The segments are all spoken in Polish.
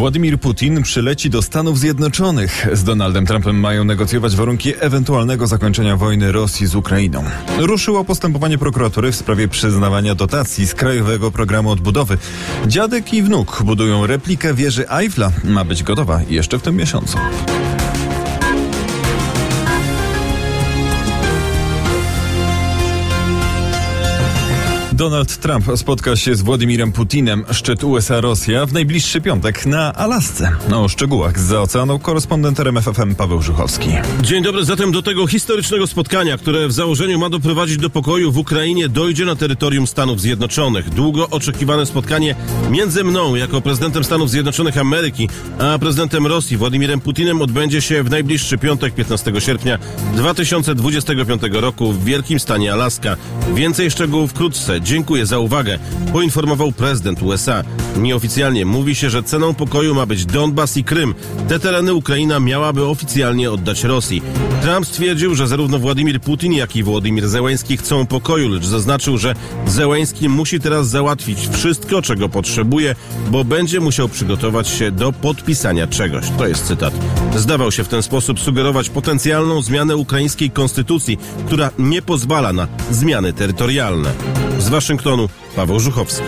Władimir Putin przyleci do Stanów Zjednoczonych. Z Donaldem Trumpem mają negocjować warunki ewentualnego zakończenia wojny Rosji z Ukrainą. Ruszyło postępowanie prokuratury w sprawie przyznawania dotacji z Krajowego Programu Odbudowy. Dziadek i wnuk budują replikę wieży Eiffla. Ma być gotowa jeszcze w tym miesiącu. Donald Trump spotka się z Władimirem Putinem. Szczyt USA-Rosja w najbliższy piątek na Alasce. O szczegółach zza oceanu korespondent RMF FM Paweł Żuchowski. Dzień dobry. Zatem do tego historycznego spotkania, które w założeniu ma doprowadzić do pokoju w Ukrainie, dojdzie na terytorium Stanów Zjednoczonych. Długo oczekiwane spotkanie między mną, jako prezydentem Stanów Zjednoczonych Ameryki, a prezydentem Rosji, Władimirem Putinem, odbędzie się w najbliższy piątek, 15 sierpnia 2025 roku w wielkim stanie Alaska. Więcej szczegółów wkrótce. Dziękuję za uwagę, poinformował prezydent USA. Nieoficjalnie mówi się, że ceną pokoju ma być Donbas i Krym. Te tereny Ukraina miałaby oficjalnie oddać Rosji. Trump stwierdził, że zarówno Władimir Putin, jak i Wołodymyr Zełenski chcą pokoju, lecz zaznaczył, że Zełenski musi teraz załatwić wszystko, czego potrzebuje, bo będzie musiał przygotować się do podpisania czegoś. To jest cytat. Zdawał się w ten sposób sugerować potencjalną zmianę ukraińskiej konstytucji, która nie pozwala na zmiany terytorialne. Z Waszyngtonu Paweł Żuchowski.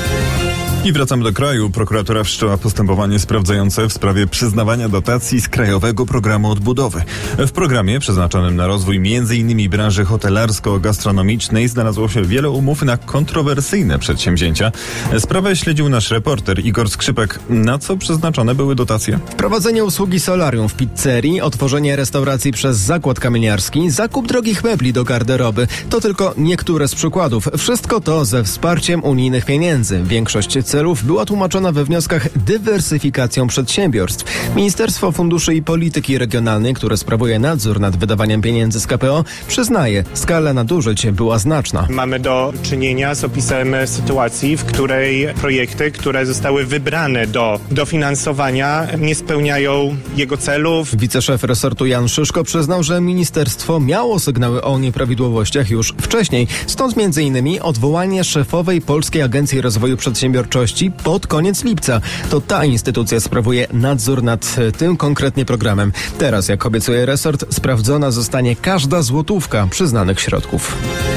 I wracamy do kraju. Prokuratura wszczęła postępowanie sprawdzające w sprawie przyznawania dotacji z Krajowego Programu Odbudowy. W programie przeznaczonym na rozwój m.in. branży hotelarsko-gastronomicznej znalazło się wiele umów na kontrowersyjne przedsięwzięcia. Sprawę śledził nasz reporter Igor Skrzypek. Na co przeznaczone były dotacje? Prowadzenie usługi solarium w pizzerii, otworzenie restauracji przez zakład kamieniarski, zakup drogich mebli do garderoby. To tylko niektóre z przykładów. Wszystko to ze wsparciem unijnych pieniędzy. Większość celów była tłumaczona we wnioskach dywersyfikacją przedsiębiorstw. Ministerstwo Funduszy i Polityki Regionalnej, które sprawuje nadzór nad wydawaniem pieniędzy z KPO, przyznaje, skala nadużyć była znaczna. Mamy do czynienia z opisem sytuacji, w której projekty, które zostały wybrane do dofinansowania, nie spełniają jego celów. Wiceszef resortu Jan Szyszko przyznał, że ministerstwo miało sygnały o nieprawidłowościach już wcześniej. Stąd m.in. odwołanie szefowej Polskiej Agencji Rozwoju Przedsiębiorczości pod koniec lipca. To ta instytucja sprawuje nadzór nad tym konkretnie programem. Teraz, jak obiecuje resort, sprawdzona zostanie każda złotówka przyznanych środków.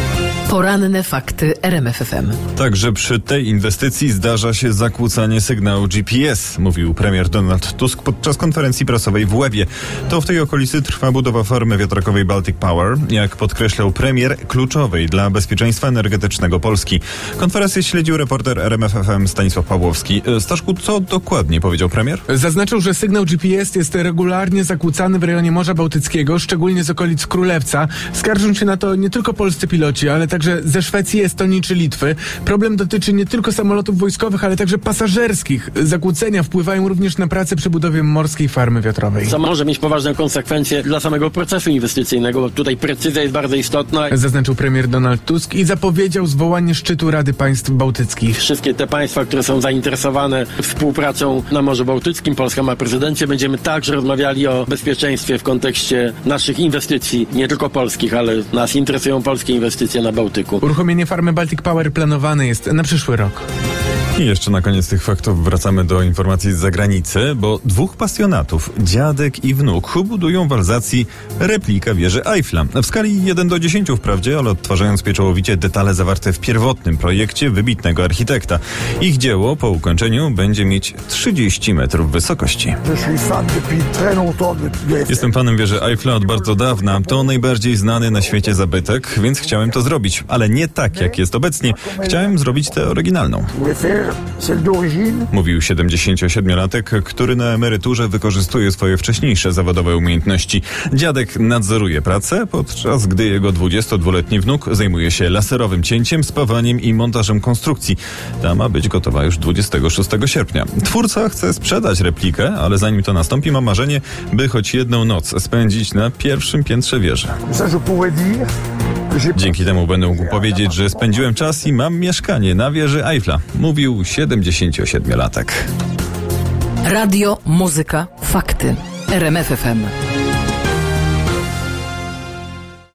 Poranne fakty RMF FM. Także przy tej inwestycji zdarza się zakłócanie sygnału GPS, mówił premier Donald Tusk podczas konferencji prasowej w Łebie. To w tej okolicy trwa budowa farmy wiatrakowej Baltic Power, jak podkreślał premier, kluczowej dla bezpieczeństwa energetycznego Polski. Konferencję śledził reporter RMF FM Stanisław Pawłowski. Staszku, co dokładnie powiedział premier? Zaznaczył, że sygnał GPS jest regularnie zakłócany w rejonie Morza Bałtyckiego, szczególnie z okolic Królewca. Skarżą się na to nie tylko polscy piloci, ale także ze Szwecji, Estonii czy Litwy. Problem dotyczy nie tylko samolotów wojskowych, ale także pasażerskich. Zakłócenia wpływają również na pracę przy budowie morskiej farmy wiatrowej. Co może mieć poważne konsekwencje dla samego procesu inwestycyjnego, bo tutaj precyzja jest bardzo istotna. Zaznaczył premier Donald Tusk i zapowiedział zwołanie szczytu Rady Państw Bałtyckich. Wszystkie te państwa, które są zainteresowane współpracą na Morzu Bałtyckim, Polska ma prezydencję, będziemy także rozmawiali o bezpieczeństwie w kontekście naszych inwestycji, nie tylko polskich, ale nas interesują polskie inwestycje na Bałtyku. Uruchomienie farmy Baltic Power planowane jest na przyszły rok. I jeszcze na koniec tych faktów wracamy do informacji z zagranicy, bo dwóch pasjonatów, dziadek i wnuk, budują w Alzacji replikę wieży Eiffla. W skali 1:10 wprawdzie, ale odtwarzając pieczołowicie detale zawarte w pierwotnym projekcie wybitnego architekta. Ich dzieło po ukończeniu będzie mieć 30 metrów wysokości. Jestem fanem wieży Eiffla od bardzo dawna. To najbardziej znany na świecie zabytek, więc chciałem to zrobić, ale nie tak jak jest obecnie. Chciałem zrobić tę oryginalną. Mówił 77-latek, który na emeryturze wykorzystuje swoje wcześniejsze zawodowe umiejętności. Dziadek nadzoruje pracę, podczas gdy jego 22-letni wnuk zajmuje się laserowym cięciem, spawaniem i montażem konstrukcji. Ta ma być gotowa już 26 sierpnia. Twórca chce sprzedać replikę, ale zanim to nastąpi, ma marzenie, by choć jedną noc spędzić na pierwszym piętrze wieży. Dzięki temu będę mógł powiedzieć, że spędziłem czas i mam mieszkanie na wieży Eiffla, mówił 77-latek. Radio, muzyka, fakty. RMF FM.